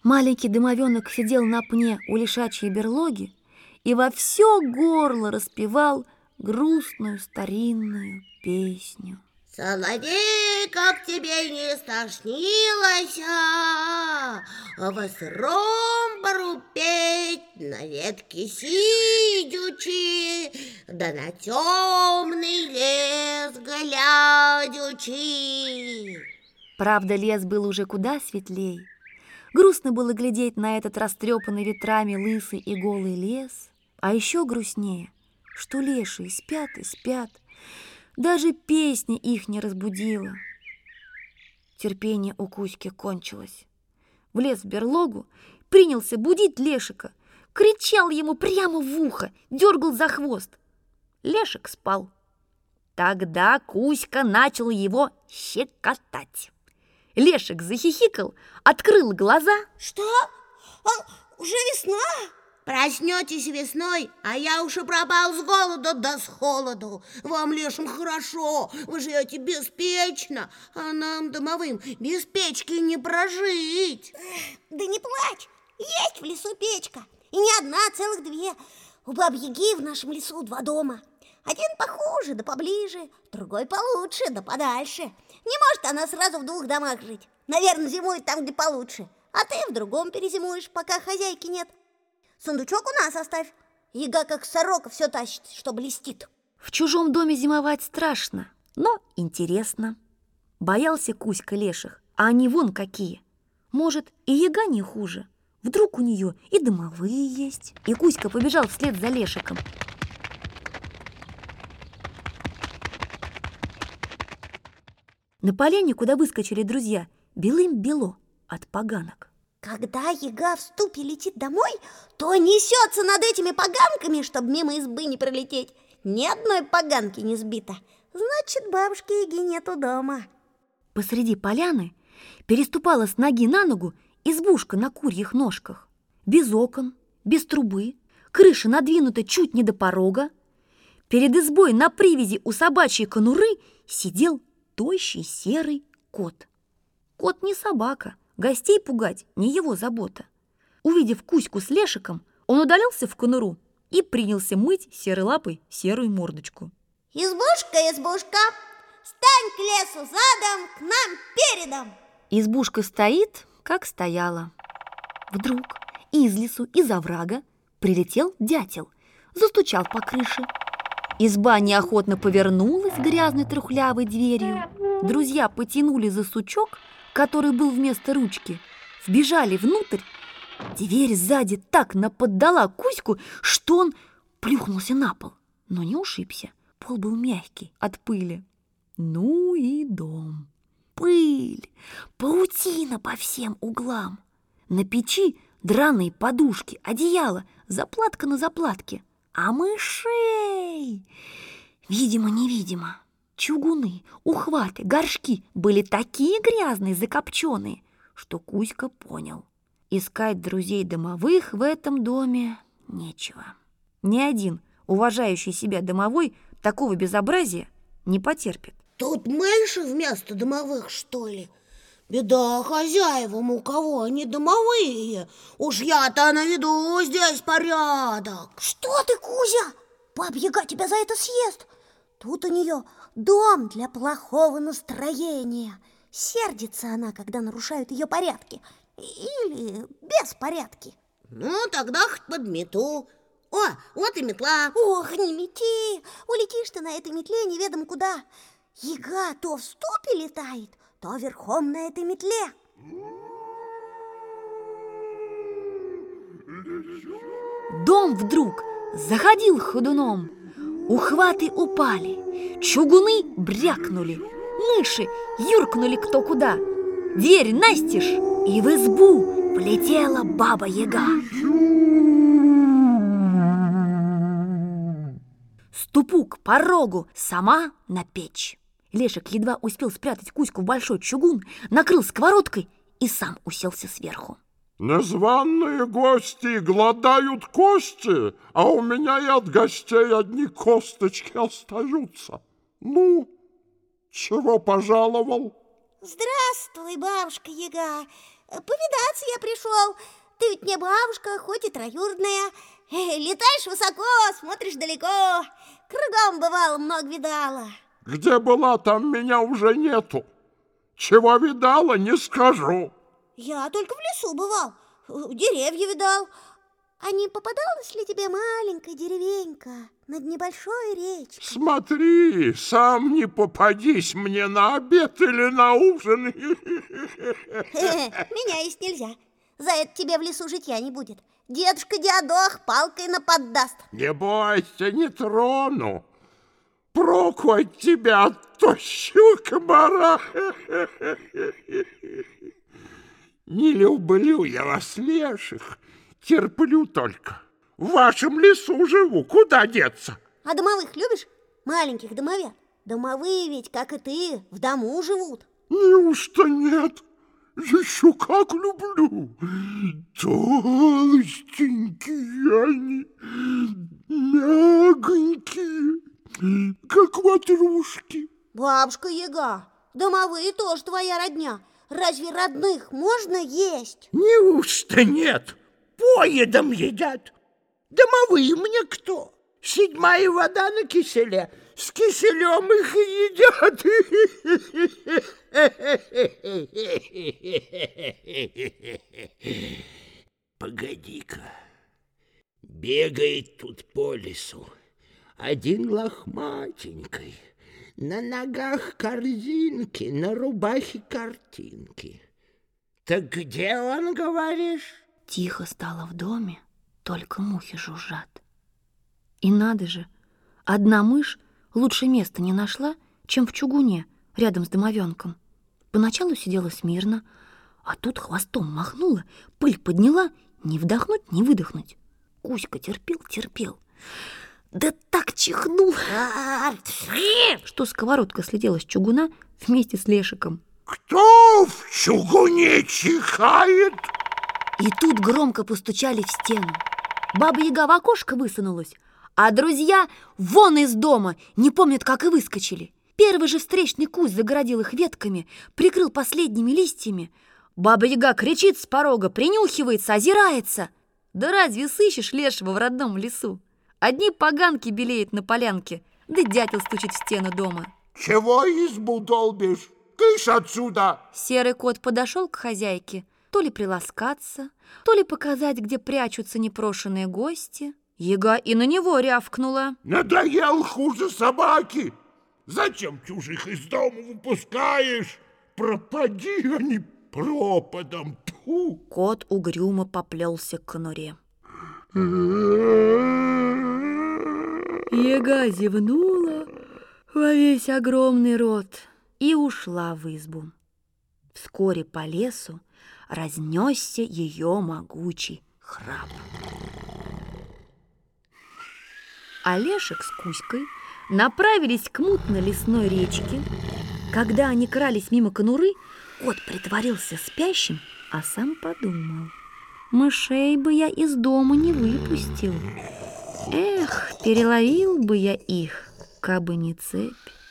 Маленький домовенок сидел на пне у лишачьей берлоги и во все горло распевал грустную старинную песню. Соловей, как тебе не стошнилось, в сыром бару петь, на ветке сидячи, да на темный лес глядячи. Правда, лес был уже куда светлей. Грустно было глядеть на этот растрепанный ветрами лысый и голый лес. А еще грустнее, что лешие спят и спят. Даже песня их не разбудила. Терпение у Кузьки кончилось. Влез в берлогу, принялся будить Лешика, кричал ему прямо в ухо, дергал за хвост. Лешик спал. Тогда Кузька начал его щекотать. Лешик захихикал, открыл глаза. Что? Уже весна? Проснетесь весной, а я уж и пропал с голоду да с холоду. Вам, лешим, хорошо, вы живете беспечно, а нам, домовым, без печки не прожить. Да не плачь, есть в лесу печка, и не одна, а целых две. У Бабы-Яги в нашем лесу 2 дома. Один похуже, да поближе, другой получше, да подальше. Не может она сразу в 2 домах жить. Наверное, зимует там, где получше, а ты в другом перезимуешь, пока хозяйки нет. Сундучок у нас оставь. Яга, как сорока, все тащит, что блестит. В чужом доме зимовать страшно, но интересно. Боялся Кузька леших, а они вон какие. Может, и яга не хуже. Вдруг у нее и домовые есть. И Кузька побежал вслед за Лешиком. На поляне, куда выскочили друзья, белым-бело от поганок. Когда яга в ступе летит домой, то несется над этими поганками, чтобы мимо избы не пролететь. Ни одной поганки не сбито. Значит, бабушки Яги нету дома. Посреди поляны переступала с ноги на ногу избушка на курьих ножках. Без окон, без трубы, крыша надвинута чуть не до порога. Перед избой на привязи у собачьей конуры сидел тощий серый кот. Кот не собака. Гостей пугать не его забота. Увидев Кузьку с Лешиком, он удалился в конуру и принялся мыть серой лапой серую мордочку. Избушка, избушка, стань к лесу задом, к нам передом. Избушка стоит, как стояла. Вдруг из лесу, из оврага прилетел дятел, застучал по крыше. Изба неохотно повернулась грязной трухлявой дверью. Друзья потянули за сучок, который был вместо ручки, вбежали внутрь. Дверь сзади так наподдала Кузьку, что он плюхнулся на пол, но не ушибся. Пол был мягкий от пыли. Ну и дом. Пыль, паутина по всем углам. На печи драные подушки, одеяло, заплатка на заплатке. А мышей, видимо-невидимо. Чугуны, ухваты, горшки были такие грязные, закопченные, что Кузька понял. Искать друзей домовых в этом доме нечего. Ни один уважающий себя домовой такого безобразия не потерпит. Тут мыши вместо домовых, что ли? Беда хозяевам, у кого они домовые. Уж я-то наведу здесь порядок. Что ты, Кузя? Баба-Яга тебя за это съест. Тут у нее дом для плохого настроения. Сердится она, когда нарушают ее порядки. Или беспорядки. Ну, тогда хоть подмету. О, вот и метла. Ох, не мети. Улетишь ты на этой метле неведомо куда. Яга то в ступе летает, то верхом на этой метле. Дом вдруг заходил ходуном. Ухваты упали, чугуны брякнули, мыши юркнули кто куда. Дверь настежь, и в избу влетела Баба-Яга. Ступу к порогу, сама на печь. Лешик едва успел спрятать Кузьку в большой чугун, накрыл сковородкой и сам уселся сверху. Незваные гости гладают кости, а у меня и от гостей одни косточки остаются. Ну, чего пожаловал? Здравствуй, бабушка Яга. Повидаться я пришел. Ты ведь мне бабушка, хоть и троюродная. Летаешь высоко, смотришь далеко. Кругом бывало, много видала. Где была, там меня уже нету. Чего видала, не скажу. Я только в лесу бывал, деревья видал. А не попадалась ли тебе маленькая деревенька над небольшой речкой? Смотри, сам не попадись мне на обед или на ужин. Меня есть нельзя. За это тебе в лесу житья не будет. Дедушка Диадох палкой наподдаст. Не бойся, не трону. Проку от тебя, от тощего комара. Не люблю я вас, леших, терплю только. В вашем лесу живу, куда деться? А домовых любишь? Маленьких домовят. Домовые ведь, как и ты, в дому живут. Неужто нет? Еще как люблю. Толстенькие они, мягонькие, как ватрушки. Бабушка Яга, домовые тоже твоя родня. Разве родных можно есть? Неужто нет? Поедом едят. Домовые мне кто? Седьмая вода на киселе. С киселем их и едят. Погоди-ка. Бегает тут по лесу один лохматенький. На ногах корзинки, на рубахе картинки. Так где он, говоришь? Тихо стало в доме, только мухи жужжат. И надо же, одна мышь лучше места не нашла, чем в чугуне рядом с домовенком. Поначалу сидела смирно, а тут хвостом махнула, пыль подняла, не вдохнуть, не выдохнуть. Кузька терпел, да так чихнул, что сковородка слетела с чугуна вместе с Лешиком. Кто в чугуне чихает? И тут громко постучали в стену. Баба-яга в окошко высунулась, а друзья вон из дома, не помнят, как и выскочили. Первый же встречный кусь загородил их ветками, прикрыл последними листьями. Баба-яга кричит с порога, принюхивается, озирается. Да разве сыщешь лешего в родном лесу? Одни поганки белеют на полянке, да дятел стучит в стену дома. Чего избу долбишь? Кыш отсюда! Серый кот подошел к хозяйке, то ли приласкаться, то ли показать, где прячутся непрошенные гости. Яга и на него рявкнула. Надоел хуже собаки! Зачем чужих из дома выпускаешь? Пропади они пропадом! Тьфу! Кот угрюмо поплелся к конуре. Яга зевнула во весь огромный рот и ушла в избу. Вскоре по лесу разнесся ее могучий храп. А Лешек с Кузькой направились к мутной лесной речке. Когда они крались мимо конуры, кот притворился спящим, а сам подумал: мышей бы я из дома не выпустил. Эх, переловил бы я их, кабы не цепь.